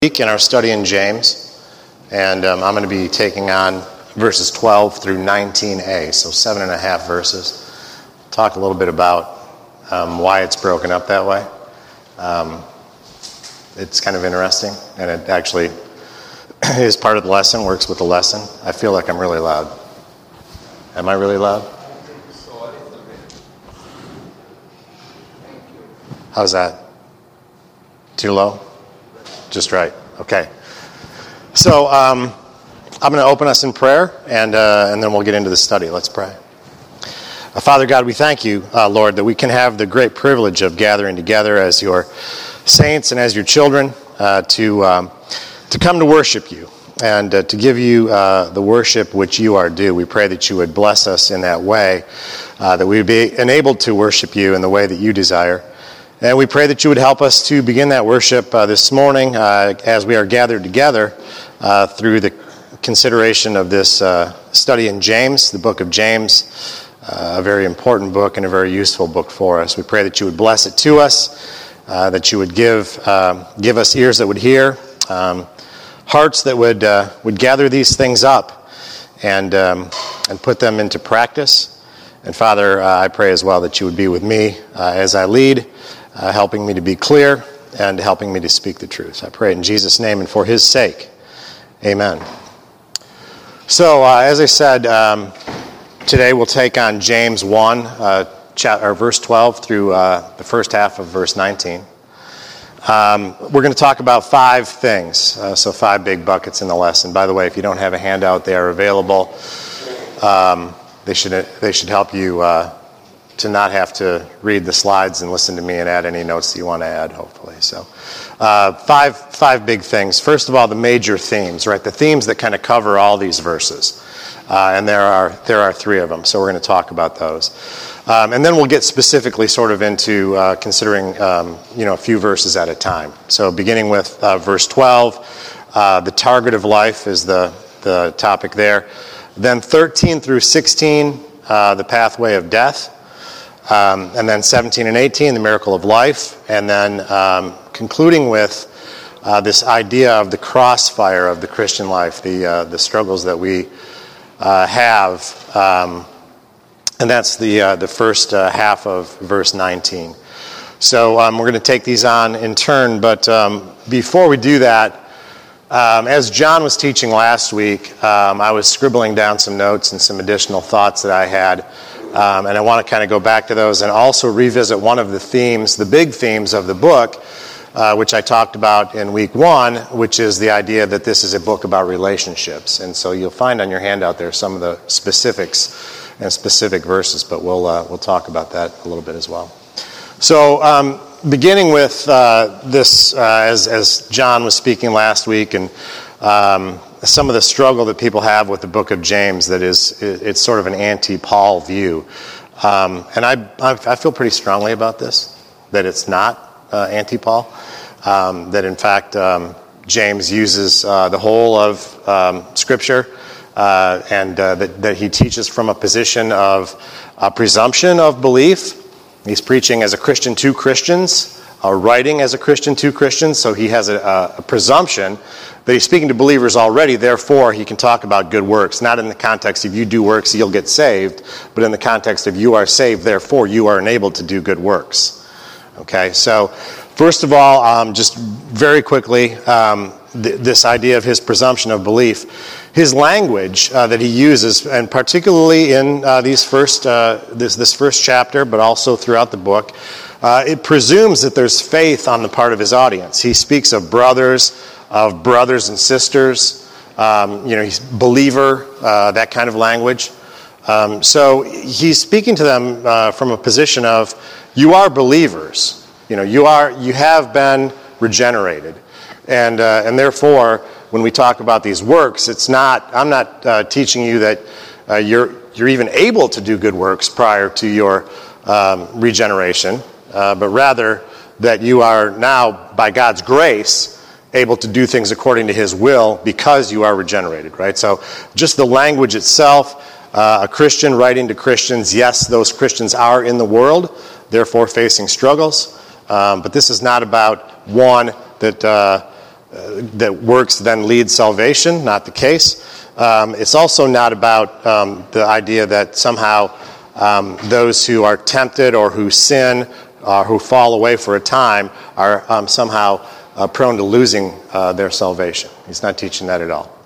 Week in our study in James, and I'm going to be taking on verses 12 through 19a, so 7.5 verses. Talk a little bit about why it's broken up that way. It's kind of interesting, and it actually is part of the lesson, works with the lesson. I feel like I'm really loud. Am I really loud? How's that? Too low? Just right. Okay. So I'm going to open us in prayer, and then we'll get into the study. Let's pray. Father God, we thank you, Lord, that we can have the great privilege of gathering together as your saints and as your children to come to worship you and to give you the worship which you are due. We pray that you would bless us in that way, that we would be enabled to worship you in the way that you desire. And we pray that you would help us to begin that worship this morning as we are gathered together through the consideration of this study in James, the book of James, a very important book and a very useful book for us. We pray that you would bless it to us, that you would give us ears that would hear, hearts that would gather these things up and put them into practice. And Father, I pray as well that you would be with me as I lead, helping me to be clear and helping me to speak the truth. I pray in Jesus' name and for his sake. Amen. So, as I said, today we'll take on James 1, verse 12 through the first half of verse 19. We're going to talk about 5 things, so 5 big buckets in the lesson. By the way, if you don't have a handout, they are available. They should help you to not have to read the slides and listen to me and add any notes that you want to add, hopefully. So, 5 big things. First of all, the major themes, right? The themes that kind of cover all these verses, and there are 3 of them. So we're going to talk about those, and then we'll get specifically sort of into considering a few verses at a time. So beginning with verse 12, the target of life is the topic there. Then 13 through 16, the pathway of death. And then 17 and 18, the miracle of life. And then concluding with this idea of the crossfire of the Christian life, the struggles that we have. And that's the first half of verse 19. So we're going to take these on in turn. But before we do that, as John was teaching last week, I was scribbling down some notes and some additional thoughts that I had. And I want to kind of go back to those and also revisit one of the themes, the big themes of the book, which I talked about in week 1, which is the idea that this is a book about relationships. And so you'll find on your handout there some of the specifics and specific verses, but we'll talk about that a little bit as well. So beginning with this, as John was speaking last week, and some of the struggle that people have with the book of James, that it's sort of an anti-Paul view. And I feel pretty strongly about this, that it's not anti-Paul, that in fact James uses the whole of Scripture, and that he teaches from a position of presumption of belief. He's preaching as a Christian to Christians, writing as a Christian to Christians, so he has a presumption that he's speaking to believers already, therefore he can talk about good works, not in the context of you do works, you'll get saved, but in the context of you are saved, therefore you are enabled to do good works. Okay, so first of all, just very quickly, this idea of his presumption of belief, his language that he uses, and particularly in this first chapter, but also throughout the book, it presumes that there's faith on the part of his audience. He speaks of brothers and sisters, he's believer, that kind of language. So he's speaking to them from a position of, you are believers. You have been regenerated, and therefore, when we talk about these works, I'm not teaching you that you're even able to do good works prior to your regeneration, but rather that you are now, by God's grace, able to do things according to his will because you are regenerated, right? So just the language itself, a Christian writing to Christians, yes, those Christians are in the world, therefore facing struggles, but this is not about one that that works then leads salvation. Not the case. It's also not about the idea that somehow those who are tempted or who sin or who fall away for a time are somehow prone to losing their salvation. He's not teaching that at all.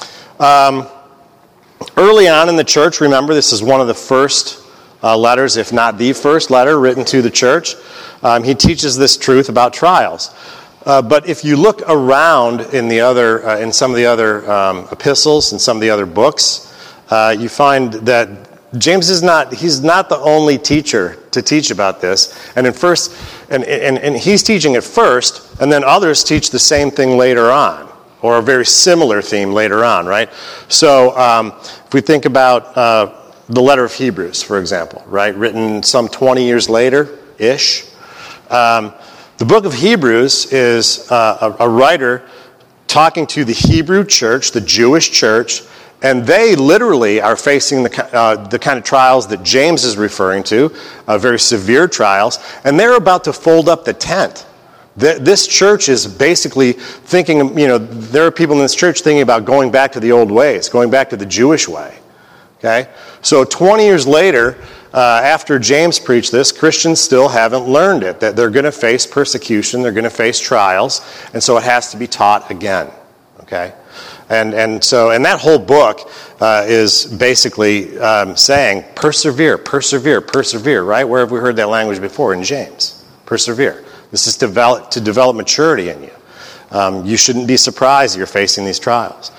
Early on in the church, remember, this is one of the first letters, if not the first letter written to the church. He teaches this truth about trials. But if you look around in some of the other epistles and some of the other books, you find that James he's not the only teacher to teach about this. And and he's teaching it first, and then others teach the same thing later on, or a very similar theme later on, right? So if we think about the letter of Hebrews, for example, right, written some 20 years later-ish, the book of Hebrews is a writer talking to the Hebrew church, the Jewish church, and they literally are facing the kind of trials that James is referring to, very severe trials, and they're about to fold up the tent. This church is basically thinking, there are people in this church thinking about going back to the old ways, going back to the Jewish way. Okay? So 20 years later, after James preached this, Christians still haven't learned it, that they're going to face persecution, they're going to face trials, and so it has to be taught again. Okay? And that whole book is basically saying, persevere, right? Where have we heard that language before? In James. Persevere. This is to develop maturity in you. You shouldn't be surprised you're facing these trials.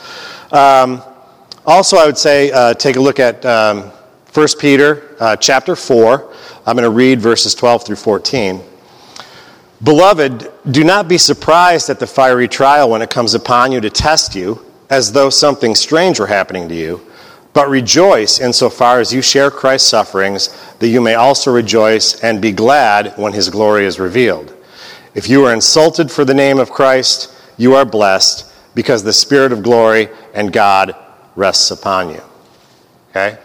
Also, I would say take a look at 1 Peter chapter 4. I'm going to read verses 12 through 14. Beloved, do not be surprised at the fiery trial when it comes upon you to test you, as though something strange were happening to you, but rejoice insofar as you share Christ's sufferings, that you may also rejoice and be glad when his glory is revealed. If you are insulted for the name of Christ, you are blessed, because the Spirit of glory and God rests upon you. Okay?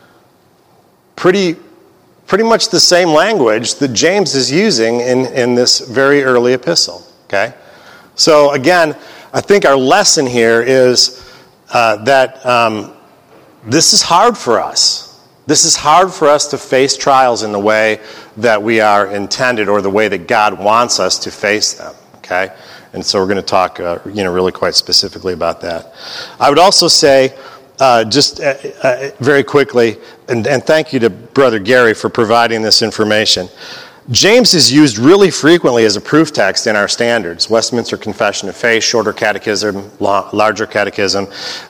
Pretty much the same language that James is using in this very early epistle. Okay? So again, I think our lesson here is that this is hard for us. This is hard for us to face trials in the way that we are intended, or the way that God wants us to face them. Okay? And so we're going to talk, really quite specifically about that. I would also say, just very quickly, and thank you to Brother Gary for providing this information. James is used really frequently as a proof text in our standards: Westminster Confession of Faith, Shorter Catechism, Larger Catechism.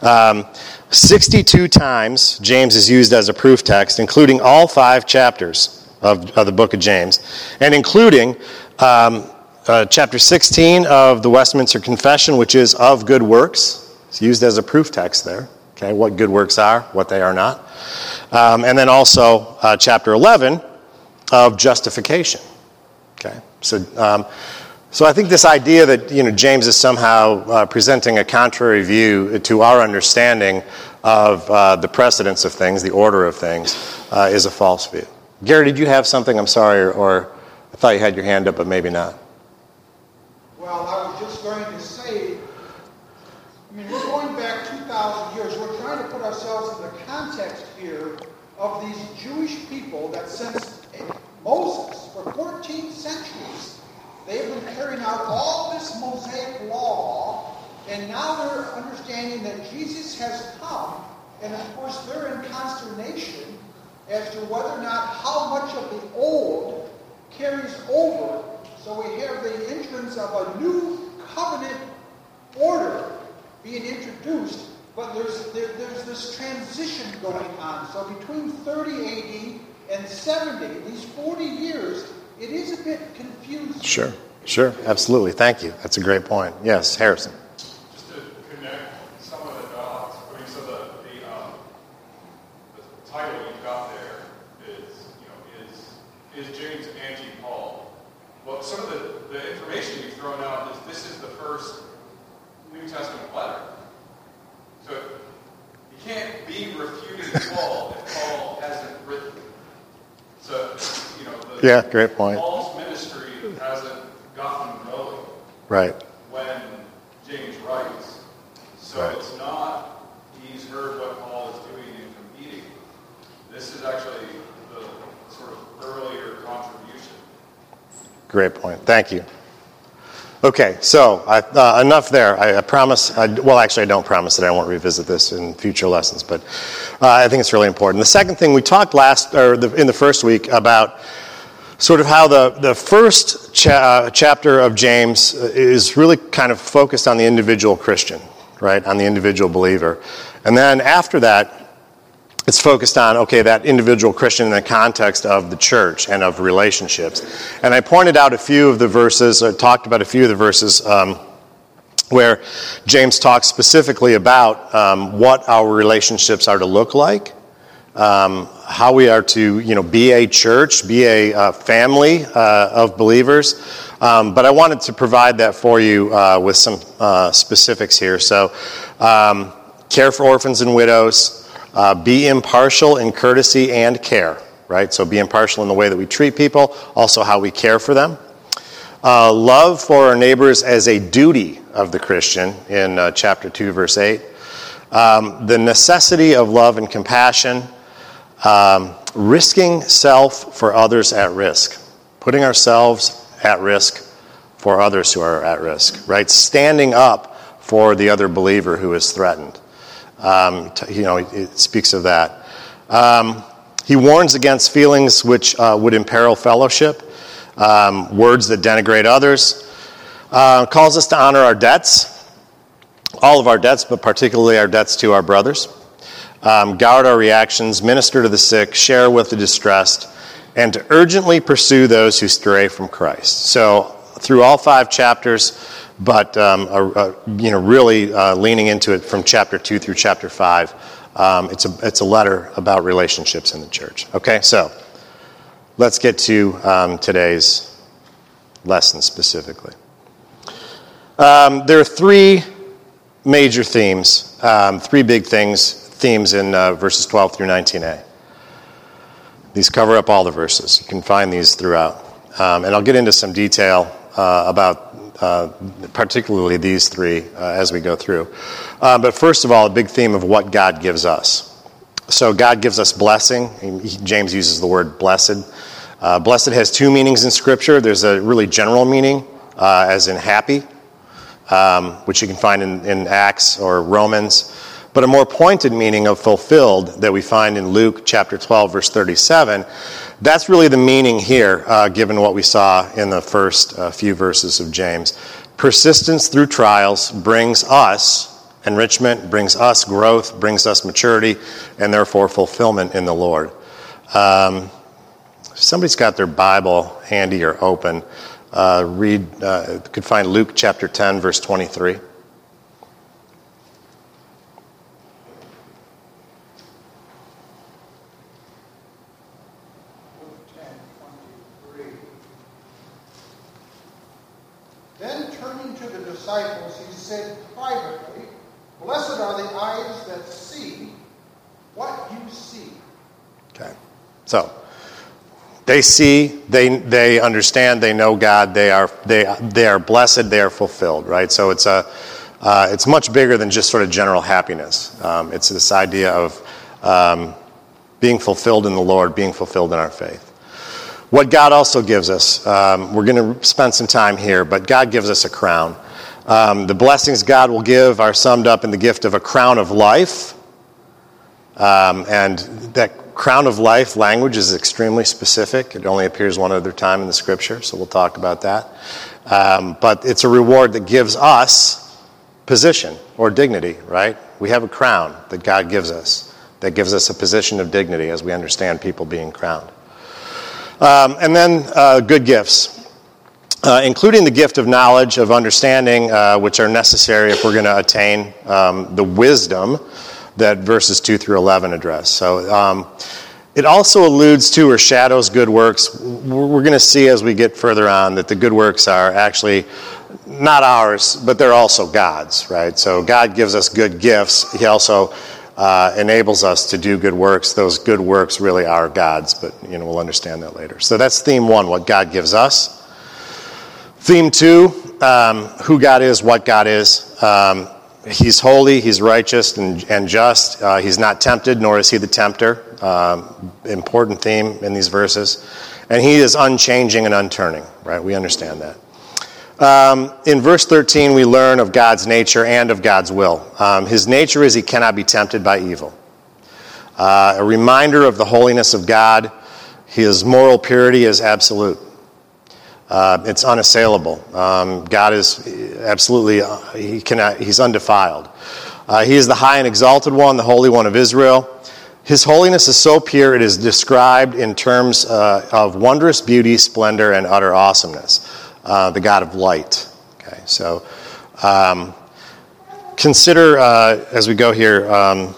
62 times James is used as a proof text, including all 5 chapters of the book of James, and including chapter 16 of the Westminster Confession, which is of good works. It's used as a proof text there. Okay, what good works are, what they are not. And then also chapter 11 of justification. Okay, so I think this idea that James is somehow presenting a contrary view to our understanding of the precedence of things, the order of things, is a false view. Gary, did you have something? I'm sorry, or I thought you had your hand up, but maybe not. Well, I was just going to say, we're going back 2,000 years. We're trying to put ourselves in the context here of these Jewish people that since Moses, for 14 centuries, they've been carrying out all this Mosaic law, and now they're understanding that Jesus has come, and of course they're in consternation as to whether or not how much of the old carries over. So we have the entrance of a new covenant order being introduced, but there's this transition going on. So between 30 AD and 70, these 40 years, it is a bit confusing. Sure, absolutely. Thank you. That's a great point. Yes, Harrison. Just to connect some of the dots, so the title you've got there is James anti-Paul. Well, some of the information you've thrown out is this is the first New Testament letter. So you can't be refuting Paul if Paul hasn't written. So, yeah, great point. Paul's ministry hasn't gotten going. Right. When writes. So Right. it's not he's heard what Paul is doing and competing. This is actually the sort of earlier contribution. Great point. Thank you. Okay, so enough there. I promise, I don't promise that I won't revisit this in future lessons, but I think it's really important. The second thing, we talked in the first week about sort of how the first chapter of James is really kind of focused on the individual Christian, right, on the individual believer. And then after that, it's focused on, that individual Christian in the context of the church and of relationships. And I pointed out a few of the verses, or talked about a few of the verses where James talks specifically about what our relationships are to look like, how we are to, be a church, be a family of believers. But I wanted to provide that for you with some specifics here. So, care for orphans and widows. Be impartial in courtesy and care, right? So be impartial in the way that we treat people, also how we care for them. Love for our neighbors as a duty of the Christian in chapter 2, verse 8. The necessity of love and compassion. Risking self for others at risk. Putting ourselves at risk for others who are at risk, right? Standing up for the other believer who is threatened. It speaks of that. He warns against feelings which would imperil fellowship, words that denigrate others, calls us to honor our debts, all of our debts, but particularly our debts to our brothers, guard our reactions, minister to the sick, share with the distressed, and to urgently pursue those who stray from Christ. So through all 5 chapters, but really leaning into it from chapter 2 through chapter 5. It's a letter about relationships in the church. Okay, so let's get to today's lesson specifically. There are 3 major themes, 3 big themes in verses 12 through 19a. These cover up all the verses. You can find these throughout. And I'll get into some detail about particularly these 3 as we go through. But first of all, a big theme of what God gives us. So God gives us blessing. James uses the word blessed. Blessed has 2 meanings in Scripture. There's a really general meaning, as in happy, which you can find in Acts or Romans. But a more pointed meaning of fulfilled that we find in Luke chapter 12, verse 37. That's really the meaning here, given what we saw in the first few verses of James. Persistence through trials brings us enrichment, brings us growth, brings us maturity, and therefore fulfillment in the Lord. If somebody's got their Bible handy or open, could find Luke chapter 10, verse 23. Then turning to the disciples, he said privately, "Blessed are the eyes that see what you see." Okay, so they see, they understand, they know God, they are blessed, they are fulfilled, right? So it's much bigger than just sort of general happiness. It's this idea of being fulfilled in the Lord, being fulfilled in our faith. What God also gives us, we're going to spend some time here, but God gives us a crown. The blessings God will give are summed up in the gift of a crown of life. And that crown of life language is extremely specific. It only appears one other time in the Scripture, so we'll talk about that. But it's a reward that gives us position or dignity, right? We have a crown that God gives us that gives us a position of dignity as we understand people being crowned. And then good gifts, including the gift of knowledge, of understanding, which are necessary if we're going to attain the wisdom that verses 2 through 11 address. So it also alludes to or shadows good works. We're going to see as we get further on that the good works are actually not ours, but they're also God's, right? So God gives us good gifts. He also enables us to do good works. Those good works really are God's, but we'll understand that later. So that's theme 1, what God gives us. Theme 2, who God is, what God is. He's holy, he's righteous and just. He's not tempted, nor is he the tempter. Important theme in these verses. And he is unchanging and unturning, right? We understand that. In verse 13, we learn of God's nature and of God's will. His nature is he cannot be tempted by evil. A reminder of the holiness of God. His moral purity is absolute. It's unassailable. God is absolutely, he's undefiled. He is the high and exalted one, the Holy One of Israel. His holiness is so pure, it is described in terms of wondrous beauty, splendor, and utter awesomeness. The God of light. Okay, so consider, as we go here,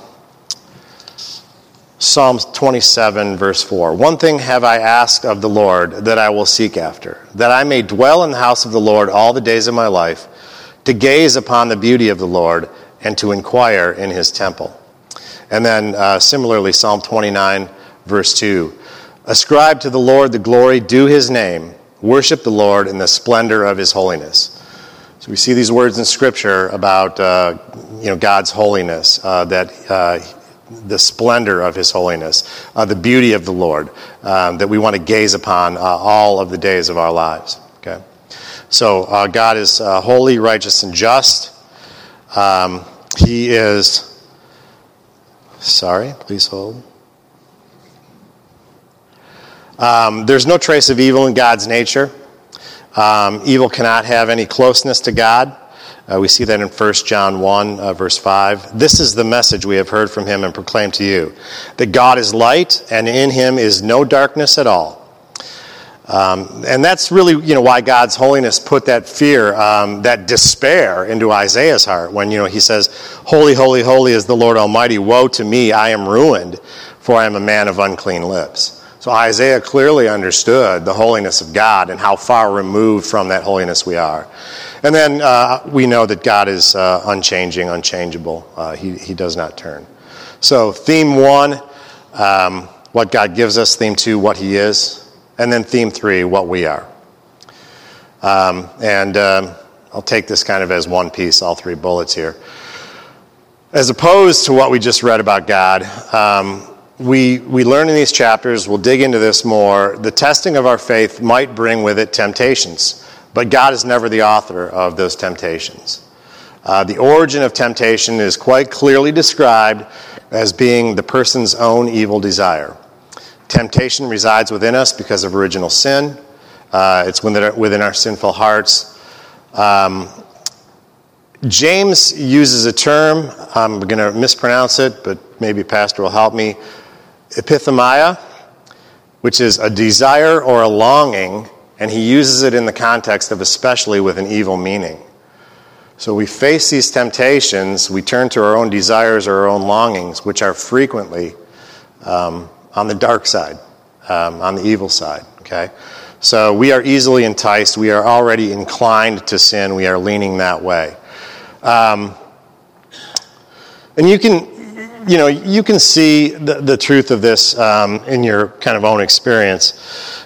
Psalms 27, verse 4. One thing have I asked of the Lord that I will seek after, that I may dwell in the house of the Lord all the days of my life, to gaze upon the beauty of the Lord and to inquire in his temple. And then similarly, Psalm 29, verse 2. Ascribe to the Lord the glory due his name. Worship the Lord in the splendor of his holiness. So we see these words in Scripture about God's holiness, the splendor of his holiness, the beauty of the Lord, that we want to gaze upon all of the days of our lives. Okay, so God is holy, righteous, and just. He is. Sorry, please hold. There's no trace of evil in God's nature. Evil cannot have any closeness to God. We see that in 1 John 1, verse 5. This is the message we have heard from him and proclaimed to you, that God is light, and in him is no darkness at all. And that's really, why God's holiness put that fear, that despair into Isaiah's heart when, he says, holy, holy, holy is the Lord Almighty. Woe to me, I am ruined, for I am a man of unclean lips. So Isaiah clearly understood the holiness of God and how far removed from that holiness we are. And then we know that God is unchanging, unchangeable. He does not turn. So theme 1, what God gives us. Theme 2, what he is. And then theme 3, what we are. I'll take this kind of as one piece, all 3 bullets here. As opposed to what we just read about God, we learn in these chapters, we'll dig into this more, the testing of our faith might bring with it temptations. But God is never the author of those temptations. The origin of temptation is quite clearly described as being the person's own evil desire. Temptation resides within us because of original sin. It's within our sinful hearts. James uses a term, I'm going to mispronounce it, but maybe Pastor will help me, epithumia, which is a desire or a longing, and he uses it in the context of especially with an evil meaning. So we face these temptations, we turn to our own desires or our own longings, which are frequently on the dark side, on the evil side, okay? So we are easily enticed, we are already inclined to sin, we are leaning that way. And you can see the truth of this in your kind of own experience.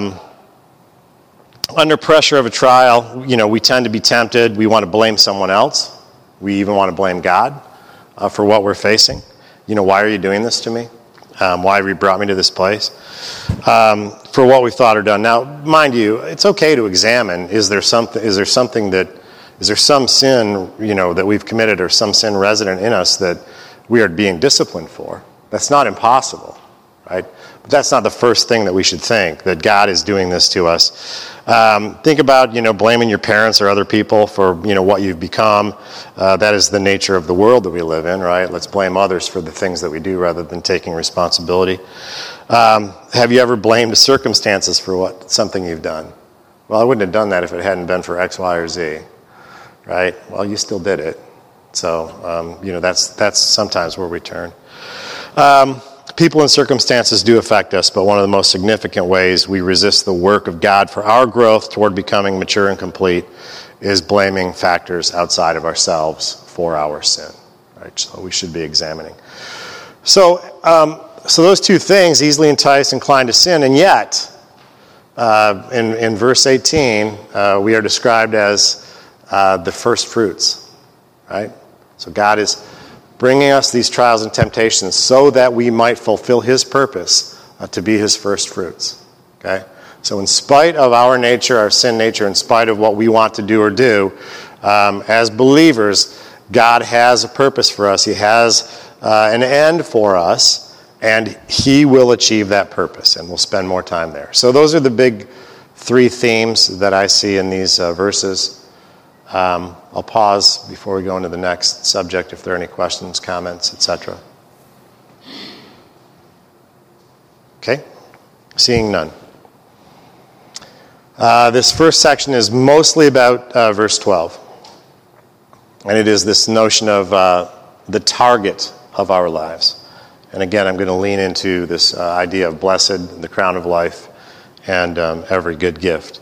Under pressure of a trial, we tend to be tempted. We want to blame someone else. We even want to blame God for what we're facing. Why are you doing this to me? Why have you brought me to this place? For what we've thought or done. Now, mind you, it's okay to examine. Is there some sin, that we've committed or some sin resident in us that we are being disciplined for? That's not impossible, right? But that's not the first thing that we should think, that God is doing this to us. Think about, blaming your parents or other people for, what you've become. That is the nature of the world that we live in, right? Let's blame others for the things that we do rather than taking responsibility. Have you ever blamed circumstances for something you've done? Well, I wouldn't have done that if it hadn't been for X, Y, or Z, right? Well, you still did it. So, that's sometimes where we turn. People and circumstances do affect us, but one of the most significant ways we resist the work of God for our growth toward becoming mature and complete is blaming factors outside of ourselves for our sin. Right? So we should be examining. So those two things, easily enticed, inclined to sin, and yet in verse 18, we are described as the first fruits, right? So God is bringing us these trials and temptations so that we might fulfill his purpose to be his first fruits, okay? So in spite of our nature, our sin nature, in spite of what we want to do or do, as believers, God has a purpose for us. He has an end for us, and he will achieve that purpose, and we'll spend more time there. So those are the big three themes that I see in these verses. I'll pause before we go into the next subject if there are any questions, comments, etc. Okay? Seeing none. This first section is mostly about verse 12. And it is this notion of the target of our lives. And again, I'm going to lean into this idea of blessed, the crown of life, and every good gift.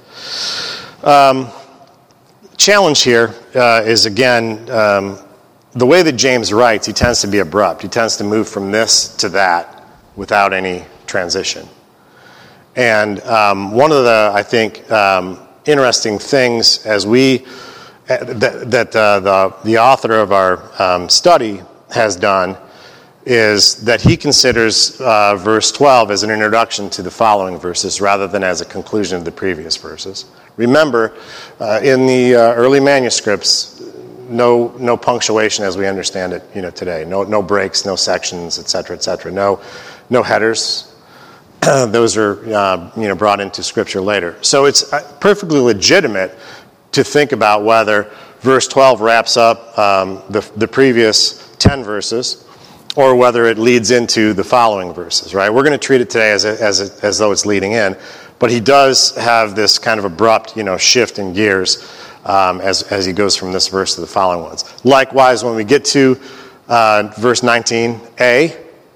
Challenge here is, again, the way that James writes, he tends to be abrupt. He tends to move from this to that without any transition. And one of the, I think, interesting things as we that the author of our study has done is that he considers verse 12 as an introduction to the following verses rather than as a conclusion of the previous verses. Remember, in the early manuscripts, no punctuation as we understand it, today. No breaks, no sections, etc., etc. No headers. Those are brought into Scripture later. So it's perfectly legitimate to think about whether verse 12 wraps up the previous 10 verses, or whether it leads into the following verses. Right? We're going to treat it today as though it's leading in, but he does have this kind of abrupt shift in gears as he goes from this verse to the following ones. Likewise, when we get to verse 19a.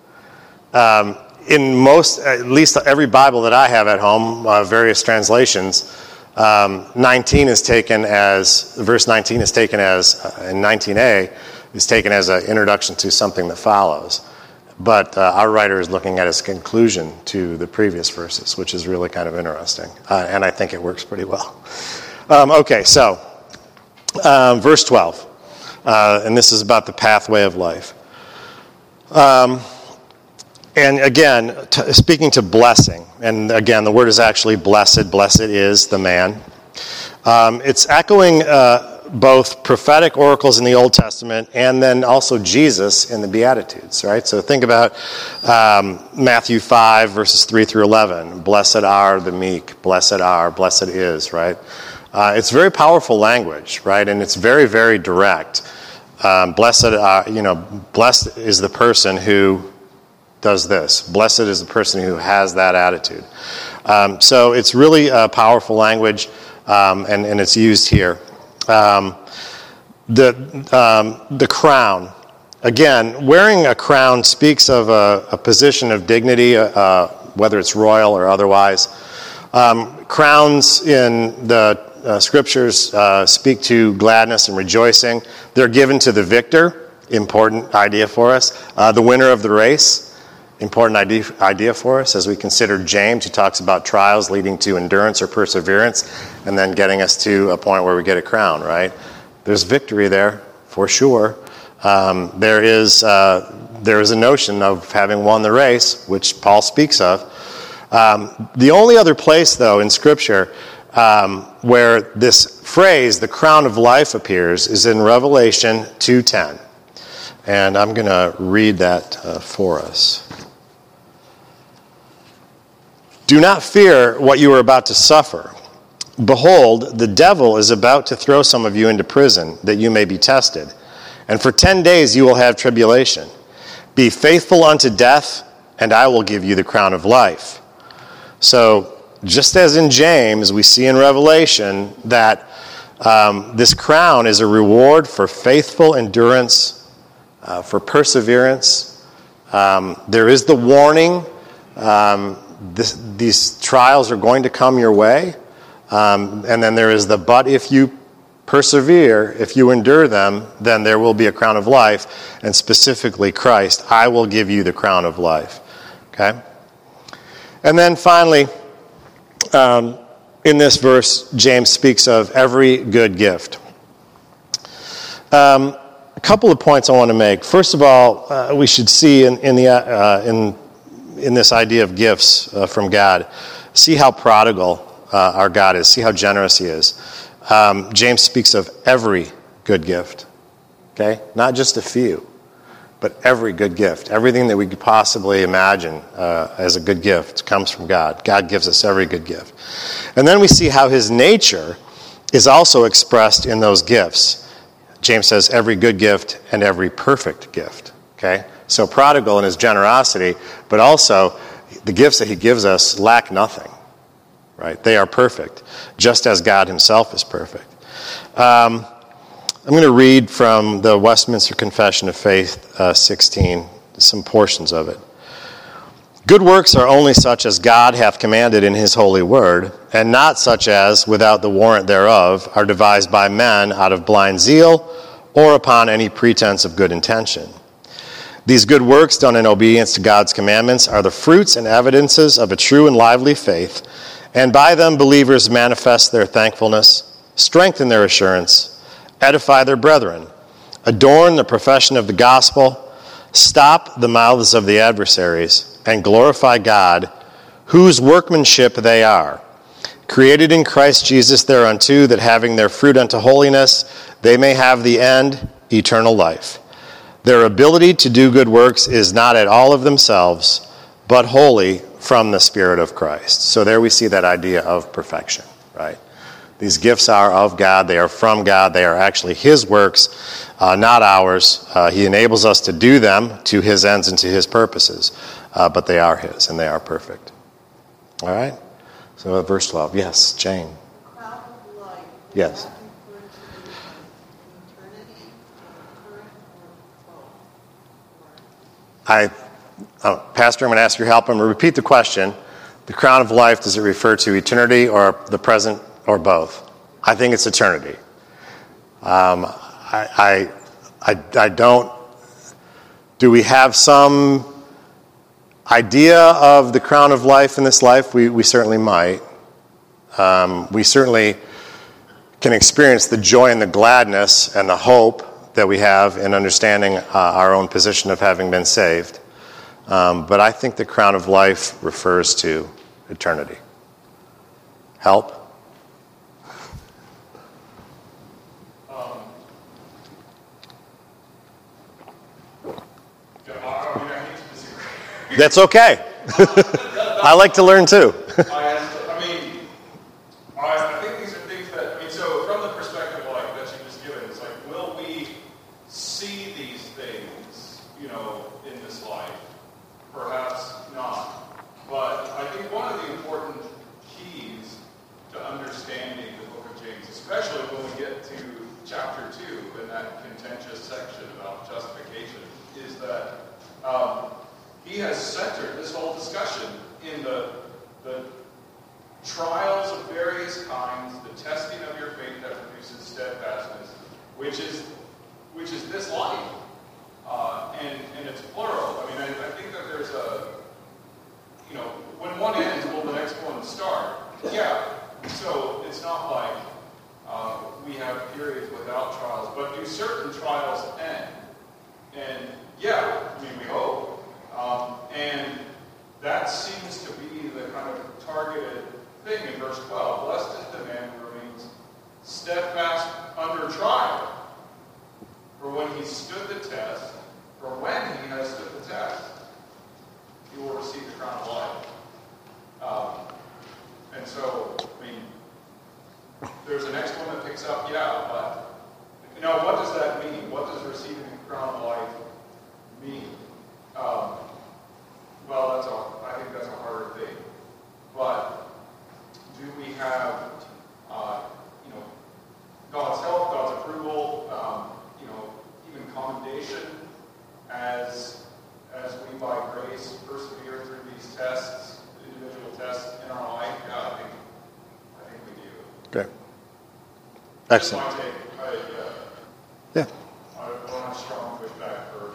In most, at least every Bible that I have at home, various translations, 19 is taken as, verse 19 is taken as, and 19a is taken as an introduction to something that follows. But our writer is looking at his conclusion to the previous verses, which is really kind of interesting. And I think it works pretty well. Okay, so verse 12. And this is about the pathway of life. And again, speaking to blessing, and again, the word is actually blessed. Blessed is the man. It's echoing both prophetic oracles in the Old Testament and then also Jesus in the Beatitudes, right? So think about Matthew 5, verses 3 through 11. Blessed are the meek. Blessed is, right? It's very powerful language, right? And it's very, very direct. Blessed is the person who does this. Blessed is the person who has that attitude. So it's really a powerful language, and it's used here. The crown. Again, wearing a crown speaks of a position of dignity, whether it's royal or otherwise. Crowns in the scriptures speak to gladness and rejoicing. They're given to the victor. Important idea for us. The winner of the race. Important idea for us as we consider James, who talks about trials leading to endurance or perseverance, and then getting us to a point where we get a crown, right? There's victory there, for sure. There is a notion of having won the race, which Paul speaks of. The only other place, though, in Scripture where this phrase, the crown of life, appears is in Revelation 2:10. And I'm going to read that for us. Do not fear what you are about to suffer. Behold, the devil is about to throw some of you into prison, that you may be tested. And for 10 days you will have tribulation. Be faithful unto death, and I will give you the crown of life. So, just as in James, we see in Revelation that this crown is a reward for faithful endurance, for perseverance. There is the warning. These trials are going to come your way. And then there is the but if you persevere, if you endure them, then there will be a crown of life. And specifically Christ, I will give you the crown of life. Okay? And then finally, in this verse, James speaks of every good gift. A couple of points I want to make. First of all, we should see in this idea of gifts from God, see how prodigal our God is, see how generous he is. James speaks of every good gift, okay? Not just a few, but every good gift. Everything that we could possibly imagine as a good gift comes from God. God gives us every good gift. And then we see how his nature is also expressed in those gifts. James says every good gift and every perfect gift, okay? So prodigal in his generosity, but also the gifts that he gives us lack nothing, right? They are perfect, just as God himself is perfect. I'm going to read from the Westminster Confession of Faith 16, some portions of it. Good works are only such as God hath commanded in his holy word, and not such as, without the warrant thereof, are devised by men out of blind zeal or upon any pretense of good intention. These good works done in obedience to God's commandments are the fruits and evidences of a true and lively faith, and by them believers manifest their thankfulness, strengthen their assurance, edify their brethren, adorn the profession of the gospel, stop the mouths of the adversaries, and glorify God, whose workmanship they are, created in Christ Jesus thereunto, that having their fruit unto holiness, they may have the end, eternal life. Their ability to do good works is not at all of themselves, but wholly from the Spirit of Christ. So there we see that idea of perfection, right? These gifts are of God. They are from God. They are actually his works, not ours. He enables us to do them to his ends and to his purposes. But they are his, and they are perfect. All right? So verse 12. Yes, Jane. Cloud of light. Yes. Eternity, current, or Pastor, I'm going to ask your help. I'm going to repeat the question. The crown of life, does it refer to eternity or the present or both? I think it's eternity. I don't... Do we have some idea of the crown of life in this life? We certainly might. We certainly can experience the joy and the gladness and the hope that we have in understanding our own position of having been saved. But I think the crown of life refers to eternity. Help? That's okay. I like to learn too. I think these are things that, so from the perspective like that you just given, it's like, will we see these things, in this life? Perhaps not. But I think one of the important keys to understanding the book of James, especially when we get to chapter 2 in that contentious section about justification, is that he has centered this whole discussion in the trials of various kinds, the testing of your faith that produces steadfastness, which is this life, and it's plural. I think that there's when one ends, will the next one start? Yeah. So it's not like we have periods without trials, but do certain trials end? And yeah, we hope. And that seems to be the kind of targeted thing in verse 12. Blessed is the man who remains steadfast under trial. For when he stood the test, for when he has stood the test, he will receive the crown of life. And so, there's the next one that picks up, yeah, but, what does that mean? What does receiving the crown of life mean? Well, I think that's a harder thing. But do we have, God's help, God's approval, even commendation as we by grace persevere through these tests, individual tests in our life? Yeah, I think we do. Okay. Excellent. That's my take. Yeah. I don't have strong pushback for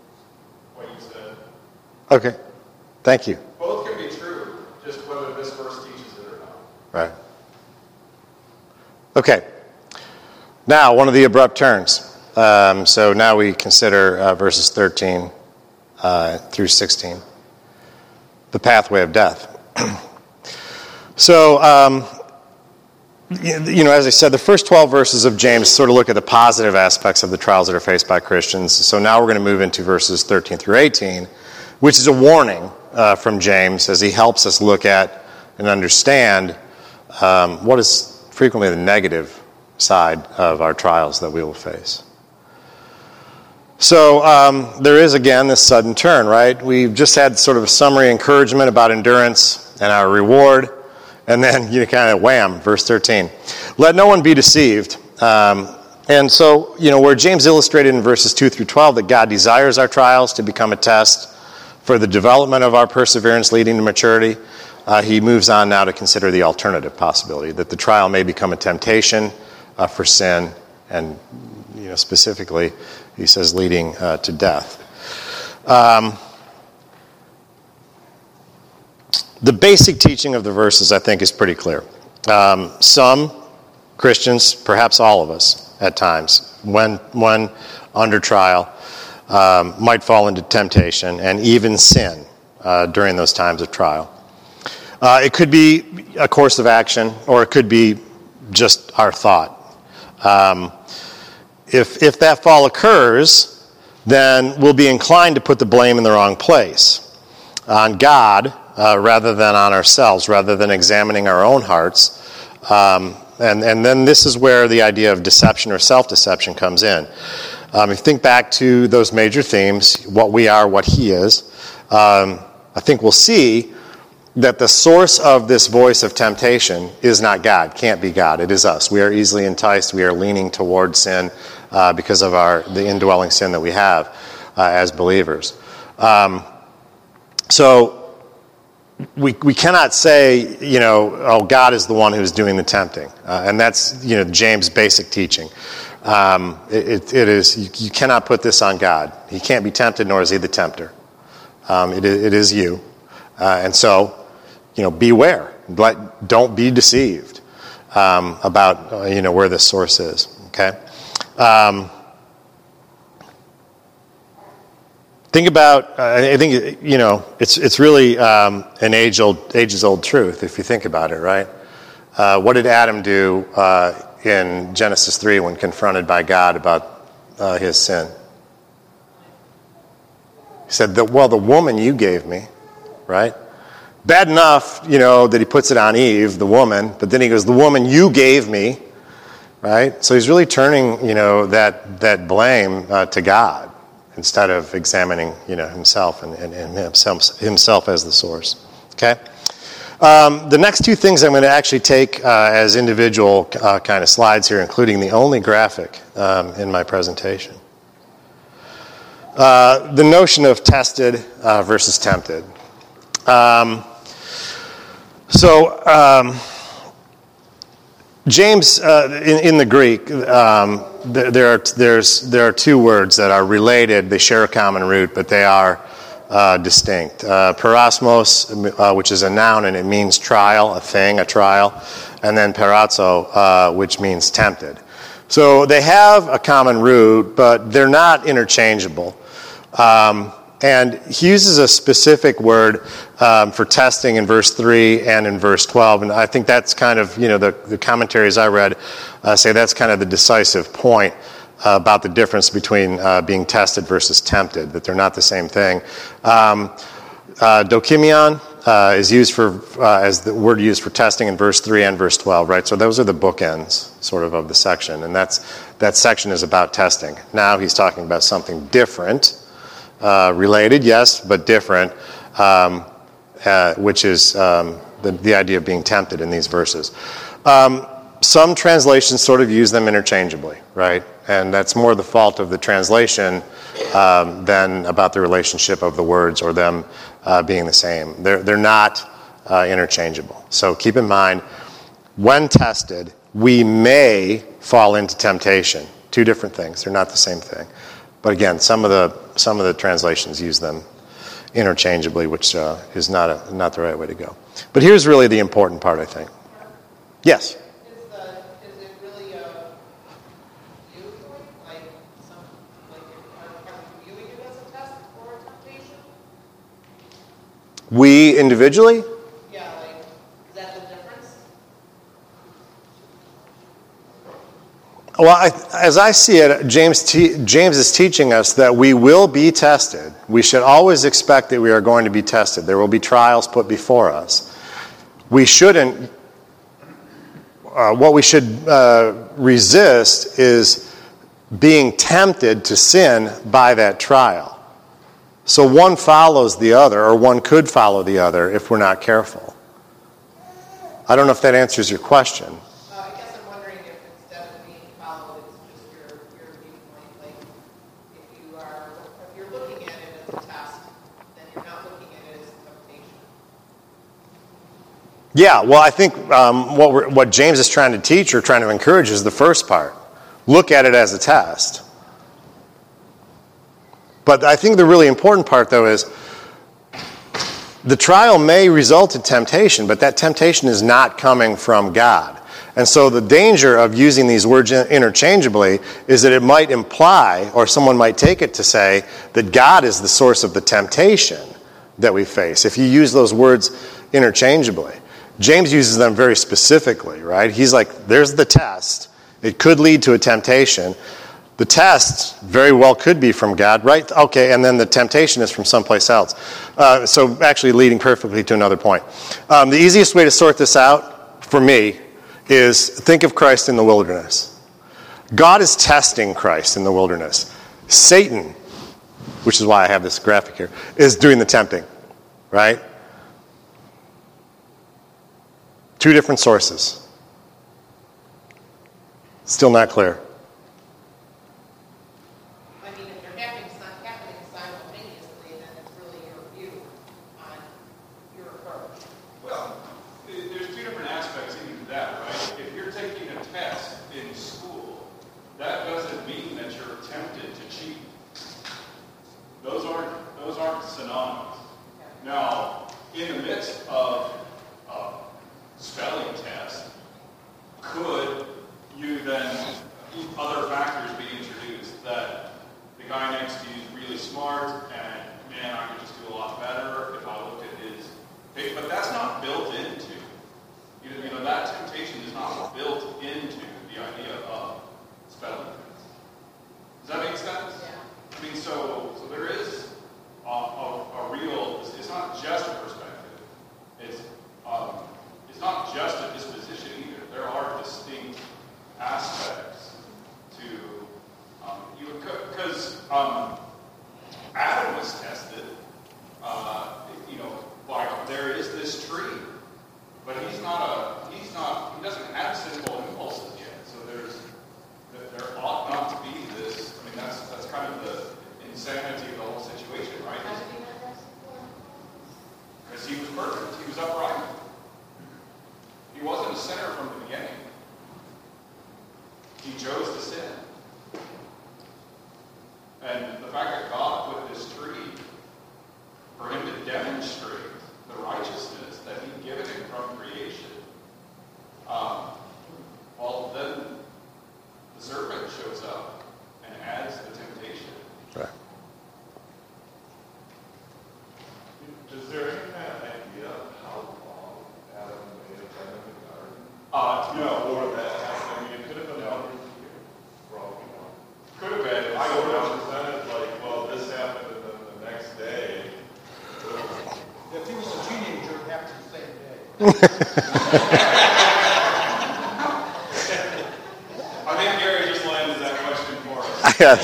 what you said. Okay. Thank you. Both can be true, just whether this verse Right. Okay. Now, one of the abrupt turns. So now we consider verses 13 through 16. The pathway of death. So, as I said, the first 12 verses of James sort of look at the positive aspects of the trials that are faced by Christians. So now we're going to move into verses 13 through 18, which is a warning from James as he helps us look at and understand what is frequently the negative side of our trials that we will face. So there is, again, this sudden turn, right? We've just had sort of a summary encouragement about endurance and our reward, and then you kind of wham, verse 13. Let no one be deceived. And so, where James illustrated in verses 2 through 12 that God desires our trials to become a test for the development of our perseverance leading to maturity, he moves on now to consider the alternative possibility, that the trial may become a temptation for sin, and specifically, he says, leading to death. The basic teaching of the verses, I think, is pretty clear. Some Christians, perhaps all of us at times, when under trial, might fall into temptation and even sin during those times of trial. It could be a course of action, or it could be just our thought. If that fall occurs, then we'll be inclined to put the blame in the wrong place, on God rather than on ourselves, rather than examining our own hearts. And then this is where the idea of deception or self-deception comes in. If you think back to those major themes, what we are, what he is, I think we'll see that the source of this voice of temptation is not God, can't be God. It is us. We are easily enticed. We are leaning toward sin because of the indwelling sin that we have as believers. So we cannot say, God is the one who's doing the tempting. And that's, James' basic teaching. It is, you cannot put this on God. He can't be tempted, nor is he the tempter. It is you. And so, beware. Don't be deceived about, where this source is. Okay? Think about, I think, it's really an ages-old truth, if you think about it, right? What did Adam do in Genesis 3 when confronted by God about his sin? He said, the woman you gave me, right? Bad enough, that he puts it on Eve, the woman, but then he goes, the woman you gave me, right? So he's really turning, that blame to God instead of examining, himself and himself as the source. Okay? The next two things I'm going to actually take as individual kind of slides here, including the only graphic in my presentation. The notion of tested versus tempted. James, in the Greek, there are two words that are related. They share a common root, but they are distinct. Parasmos, which is a noun, and it means trial, a thing, a trial, and then perazzo, which means tempted. So they have a common root, but they're not interchangeable. And he uses a specific word for testing in verse 3 and in verse 12. And I think that's kind of, the commentaries I read say that's kind of the decisive point about the difference between being tested versus tempted, that they're not the same thing. Dokimion is used as the word used for testing in verse 3 and verse 12, right? So those are the bookends, sort of the section. And that section is about testing. Now he's talking about something different. Related, yes, but different, which is the idea of being tempted in these verses. Some translations sort of use them interchangeably, right? And that's more the fault of the translation than about the relationship of the words or them being the same. They're not interchangeable. So keep in mind, when tested, we may fall into temptation. Two different things. They're not the same thing. But again, some of the translations use them interchangeably, which is not the right way to go. But here's really the important part, I think. Yes. Is it really a viewpoint? Like are we viewing it as a test or a temptation? We individually? Yeah, like, is that the difference? Well, as I see it, James is teaching us that we will be tested. We should always expect that we are going to be tested. There will be trials put before us. We shouldn't. What we should resist is being tempted to sin by that trial. So one follows the other, or one could follow the other if we're not careful. I don't know if that answers your question. I guess I'm wondering if instead of being followed, it's just your viewpoint. Like, if you're looking at it as a test, then you're not looking at it as a temptation. Yeah, well, I think what James is trying to teach or trying to encourage is the first part. Look at it as a test. But I think the really important part, though, is the trial may result in temptation, but that temptation is not coming from God. And so the danger of using these words interchangeably is that it might imply, or someone might take it to say, that God is the source of the temptation that we face, if you use those words interchangeably. James uses them very specifically, right? He's like, there's the test. It could lead to a temptation. The test very well could be from God, right? Okay, and then the temptation is from someplace else. So actually leading perfectly to another point. The easiest way to sort this out, for me, is think of Christ in the wilderness. God is testing Christ in the wilderness. Satan, which is why I have this graphic here, is doing the tempting, right? Two different sources. Still not clear. I mean, if they're happening simultaneously, then it's really your view on your approach. Well, there's two different aspects even to that, right? If you're taking a test in school, that doesn't mean that you're tempted to cheat. Those aren't synonymous. Now, in the midst of spelling test, could you then, other factors be introduced that the guy next to you is really smart and, man, I could just do a lot better if I looked at his face. But that's not built into, you know, that temptation is not built into the idea of spelling test. Does that make sense? Yeah. I mean, so there is a real, it's not just a perspective. It's not just a disposition either. There are distinct aspects to because Adam was tested. Like there is this tree, but he doesn't have sinful impulses yet. So there ought not to be this. I mean, that's kind of the insanity of the whole situation, right? Because he was perfect. He was upright. He wasn't a sinner from the beginning. He chose to sin. And the fact that God put this tree for him to demonstrate the righteousness that he'd given him from creation, well, then the serpent shows up and adds the temptation. Right. Is there any kind of idea of how long Adam may have been in the garden? No. Or that happened? I mean, it could have been hundreds of years, for all we know. Could have been. I would have presented like, well, this happened, and then the next day. If he was a teenager, it'd happen the same day. I think Gary just landed that question for us. Yes.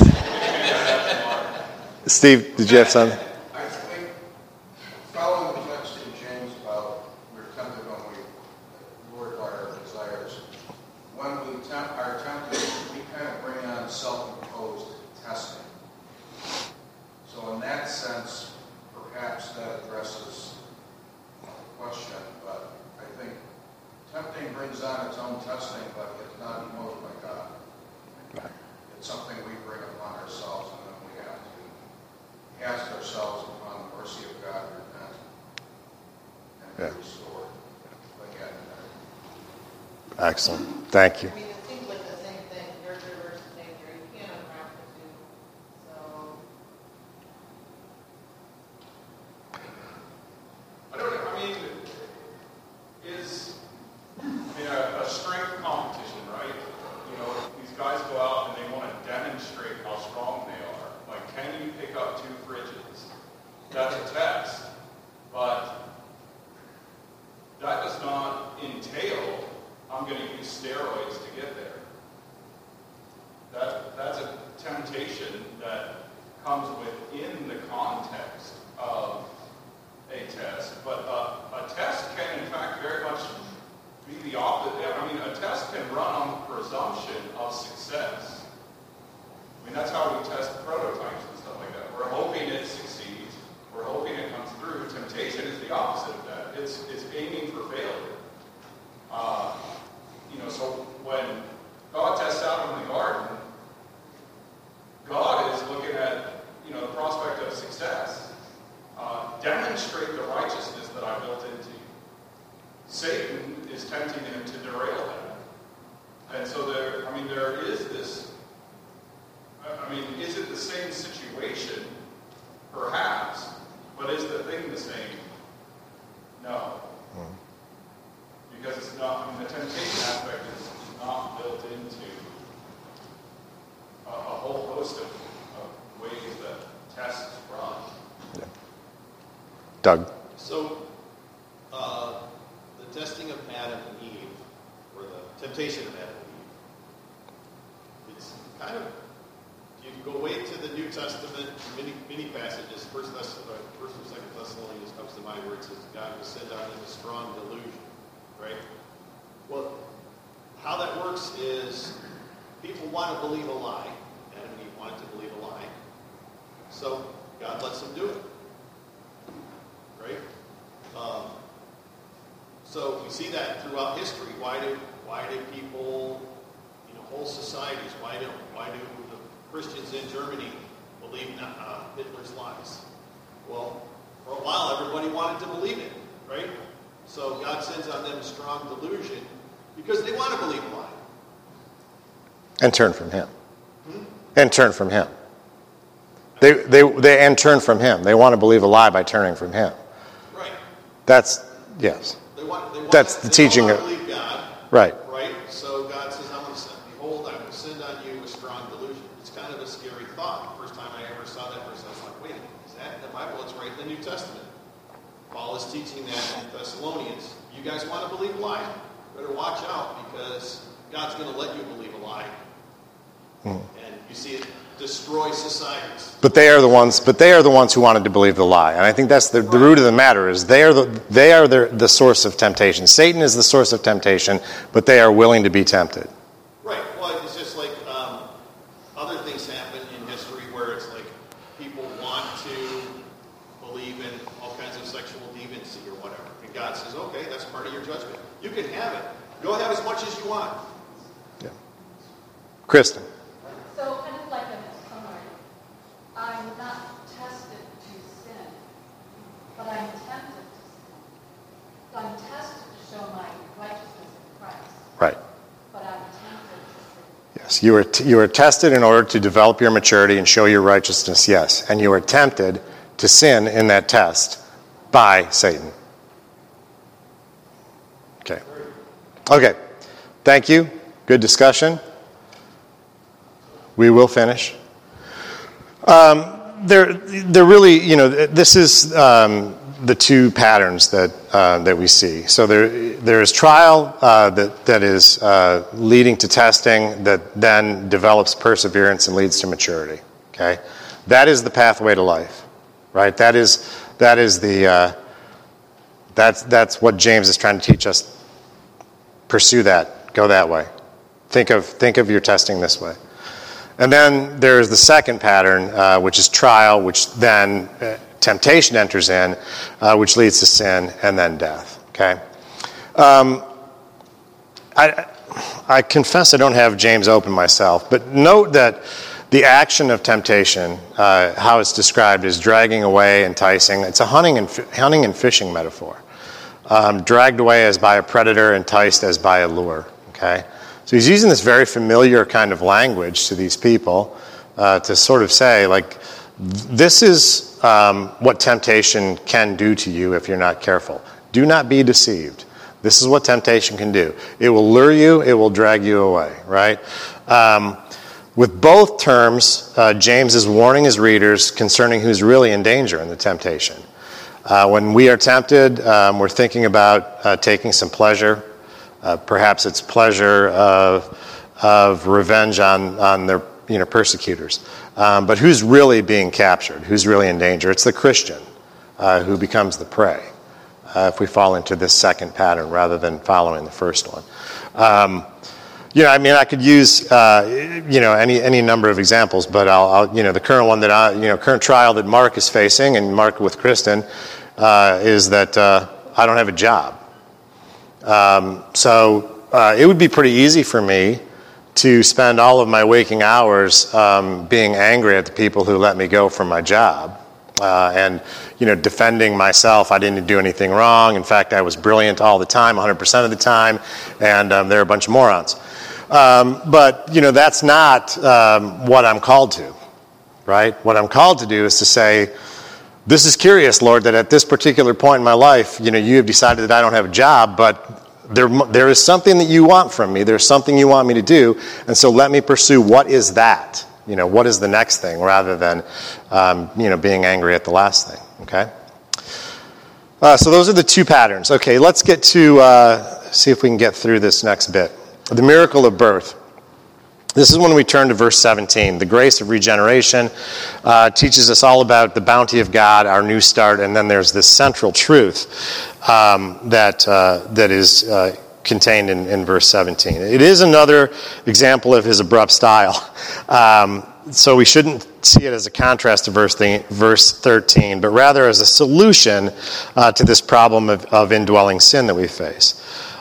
Steve, did you have something? I think, following the text in James about we're tempted when we lord our desires, when we are tempted, we kind of bring on self-imposed testing. So in that sense, perhaps that addresses the question, but I think tempting brings on its own testing, but it's not imposed by God. It's something we bring upon ourselves, and then we have to ask ourselves, Excellent. Thank you. I mean, it seems like the same thing, nurture versus nature. You can't unwrap the two. So, I don't know, I mean, a strength competition, right? You know, these guys go out and they want to demonstrate how strong they are. Like, can you pick up 2 fridges? That's a test. But that does not entail I'm going to use steroids to get there. That's a temptation that comes within the context of a test. But a test can, in fact, very much be the opposite. I mean, a test can run on the presumption of success. I mean, that's how we test prototypes and stuff like that. We're hoping it succeeds. We're hoping it comes through. Temptation is the opposite of that. It's aiming for failure. So when God tests out in the garden, God is looking at, the prospect of success. Demonstrate the righteousness that I built into you. Satan is tempting him to derail that. And so there is this, is it the same situation? Perhaps. But is the thing the same? No. Because it's not, the temptation aspect is not built into a whole host of ways that tests run. Yeah. Doug? So, the testing of Adam and Eve, or the temptation of Adam and Eve, it's kind of, you go way to the New Testament, many passages, First or Second Thessalonians comes to mind where it says God will send on them a strong delusion, right? Well, how that works is people want to believe a lie. Adam and Eve wanted to believe a lie. So God lets them do it. Right? So we see that throughout history. Why do people, whole societies, why do the Christians in Germany believe Hitler's lies? Well, for a while everybody wanted to believe it, right? So God sends on them a strong delusion because they want to believe a lie. And turn from him. And turn from him. They and turn from him. They want to believe a lie by turning from him. Right. That's, yes. That's the teaching of believe God. Right. Right? So God says, behold, I will send on you a strong delusion. It's kind of a scary thought. The first time I ever saw that verse, I was like, wait, is that in the Bible? It's right in the New Testament. Paul is teaching that in Thessalonians. You guys want to believe a lie? Better watch out, because God's going to let you believe a lie. And you see it destroy societies. But they are the ones who wanted to believe the lie. And I think that's the root of the matter, is they are the source of temptation. Satan is the source of temptation, but they are willing to be tempted. Right. Well, it's just like other things happen in history where it's like people want to believe in all kinds of sexual deviancy or whatever. And God says, okay, that's part of your judgment. You can have it. Go have as much as you want. Yeah. Kristen. So, kind of like a summary, I'm not tested to sin, but I'm tempted to sin. So I'm tested to show my righteousness in Christ. Right. But I'm tempted to sin. Yes, you are tested in order to develop your maturity and show your righteousness, yes. And you are tempted to sin in that test by Satan. Okay. Thank you. Good discussion. We will finish. They're really, this is the two patterns that we see. So there is trial that is leading to testing that then develops perseverance and leads to maturity. Okay, that is the pathway to life, right? That's what James is trying to teach us. Pursue that. Go that way. Think of your testing this way. And then there's the second pattern, which is trial, which then temptation enters in, which leads to sin, and then death. Okay? I confess I don't have James open myself, but note that the action of temptation, how it's described, is dragging away, enticing. It's a hunting and fishing metaphor. Dragged away as by a predator, enticed as by a lure. Okay? So he's using this very familiar kind of language to these people to sort of say, like, this is what temptation can do to you if you're not careful. Do not be deceived. This is what temptation can do. It will lure you, it will drag you away, right? With both terms, James is warning his readers concerning who's really in danger in the temptation. When we are tempted, we're thinking about taking some pleasure. Perhaps it's pleasure of revenge on their persecutors. But who's really being captured? Who's really in danger? It's the Christian who becomes the prey if we fall into this second pattern rather than following the first one. I could use any number of examples, but I'll the current one that current trial that Mark is facing, and Mark with Kristen, is that I don't have a job. So it would be pretty easy for me to spend all of my waking hours being angry at the people who let me go from my job and defending myself. I didn't do anything wrong. In fact, I was brilliant all the time, 100% of the time, and they're a bunch of morons. But that's not what I'm called to, right? What I'm called to do is to say, this is curious, Lord, that at this particular point in my life, you have decided that I don't have a job, but there is something that you want from me. There's something you want me to do, and so let me pursue what is that. What is the next thing, rather than being angry at the last thing. Okay. So those are the two patterns. Okay, let's get to see if we can get through this next bit. The miracle of birth. This is when we turn to verse 17. The grace of regeneration teaches us all about the bounty of God, our new start, and then there's this central truth that is contained in verse 17. It is another example of his abrupt style. So we shouldn't see it as a contrast to verse 13, but rather as a solution to this problem of indwelling sin that we face.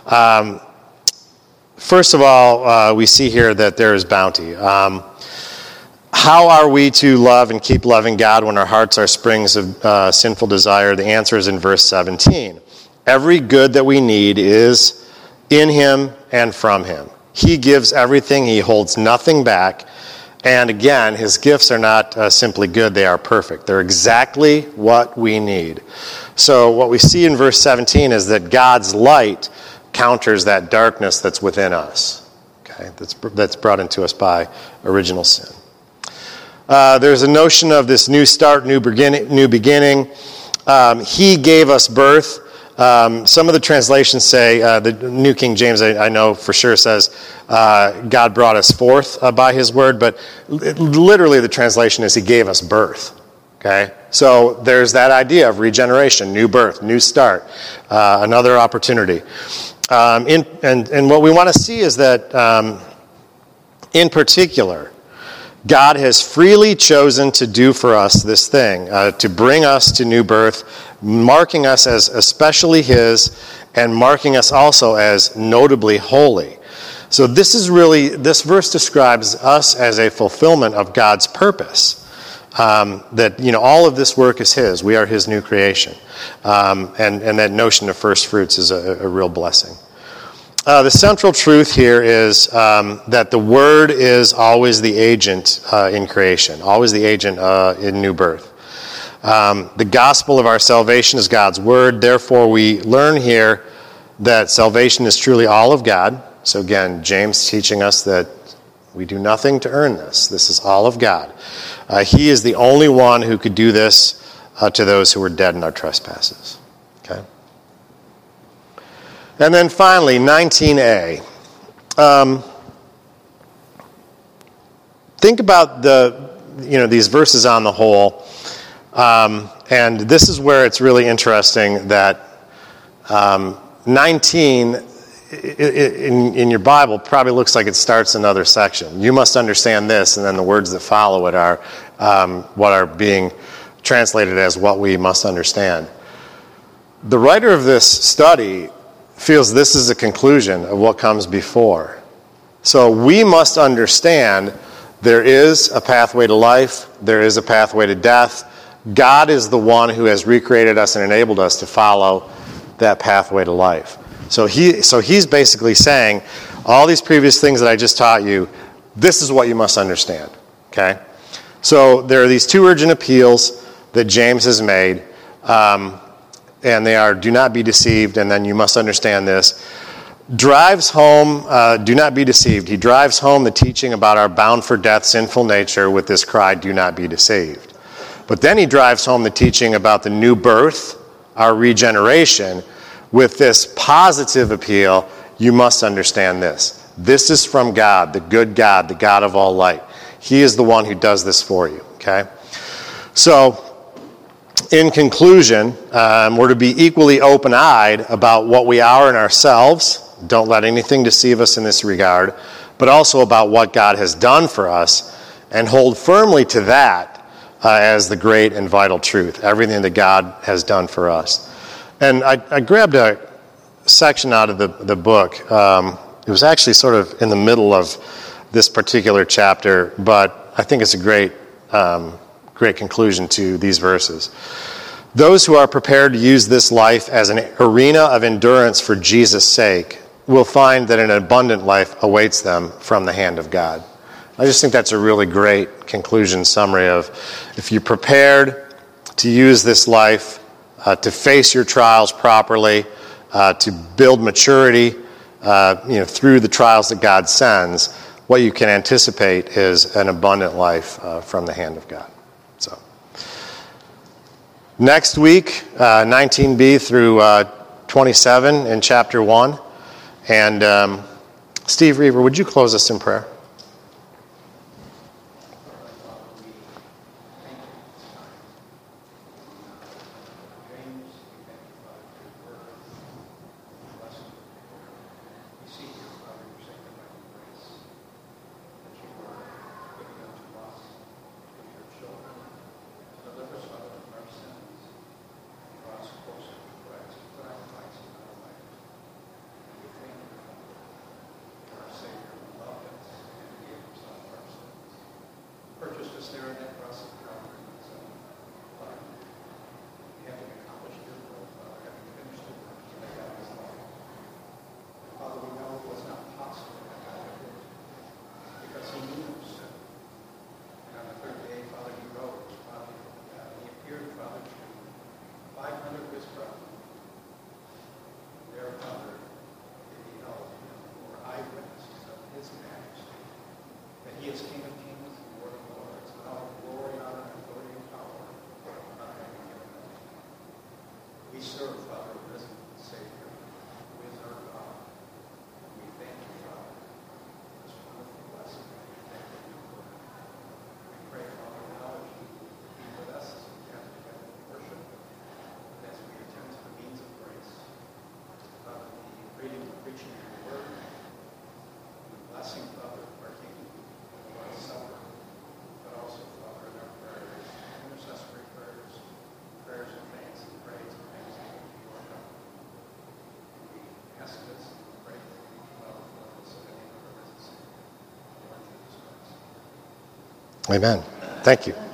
First of all, we see here that there is bounty. How are we to love and keep loving God when our hearts are springs of sinful desire? The answer is in verse 17. Every good that we need is in him and from him. He gives everything. He holds nothing back. And again, his gifts are not simply good. They are perfect. They're exactly what we need. So what we see in verse 17 is that God's light counters that darkness that's within us, okay, that's brought into us by original sin. There's a notion of this new start, new beginning. He gave us birth. Some of the translations say, the New King James, I know for sure says, God brought us forth by his word, but literally the translation is he gave us birth. Okay, so there's that idea of regeneration, new birth, new start, another opportunity. And what we want to see is that, in particular, God has freely chosen to do for us this thing, to bring us to new birth, marking us as especially his, and marking us also as notably holy. So this verse describes us as a fulfillment of God's purpose. That all of this work is his. We are his new creation. And that notion of first fruits is a real blessing. The central truth here is that the Word is always the agent in creation, always the agent in new birth. The gospel of our salvation is God's Word. Therefore, we learn here that salvation is truly all of God. So again, James teaching us that we do nothing to earn this. This is all of God. He is the only one who could do this to those who were dead in our trespasses. Okay. And then finally, 19a. Think about these verses on the whole, and this is where it's really interesting that 19 in your Bible probably looks like it starts another section. You must understand this, and then the words that follow it are what are being translated as what we must understand. The writer of this study feels this is a conclusion of what comes before. So we must understand there is a pathway to life, there is a pathway to death. God is the one who has recreated us and enabled us to follow that pathway to life. So he's basically saying all these previous things that I just taught you, this is what you must understand, okay? So there are these two urgent appeals that James has made, and they are, do not be deceived, and then you must understand this. Drives home, do not be deceived. He drives home the teaching about our bound for death sinful nature with this cry, do not be deceived. But then he drives home the teaching about the new birth, our regeneration, with this positive appeal, you must understand this. This is from God, the good God, the God of all light. He is the one who does this for you, okay? So, in conclusion, we're to be equally open-eyed about what we are in ourselves. Don't let anything deceive us in this regard, but also about what God has done for us, and hold firmly to that as the great and vital truth, everything that God has done for us. And I grabbed a section out of the book. It was actually sort of in the middle of this particular chapter, but I think it's a great conclusion to these verses. Those who are prepared to use this life as an arena of endurance for Jesus' sake will find that an abundant life awaits them from the hand of God. I just think that's a really great conclusion summary of if you're prepared to use this life to face your trials properly, to build maturity through the trials that God sends, what you can anticipate is an abundant life from the hand of God. So, next week, 19b through 27 in chapter 1. And Steve Reaver, would you close us in prayer? Purchased us there in that cross of Calvary. So, having accomplished your will, Father, having finished the work that God has done. Father, we know it was not possible that God would do it because He knew no sin. And on the third day, Father, He rose, Father, He appeared, Father, to 500 of His brethren. Their Father, they beheld Him, or eyewitnesses of His majesty, that He is King of Kings. Glory, honor, and authority and power. We serve, Father, risen Savior, who is our God. And we thank you, Father, for this wonderful blessing. Thank you for it. We pray, Father, now that you be with us as we gather together in worship, and as we attend to the means of grace. Father, the reading and preaching of your word, the blessing, Father, partaking of the Lord's Supper, but also, Father, in our prayers, intercessory prayers, prayers of thanks and praise and thanksgiving to your God. We ask this and pray that you dwell with us in the name of our risen Savior, Lord Jesus Christ. Amen. Thank you.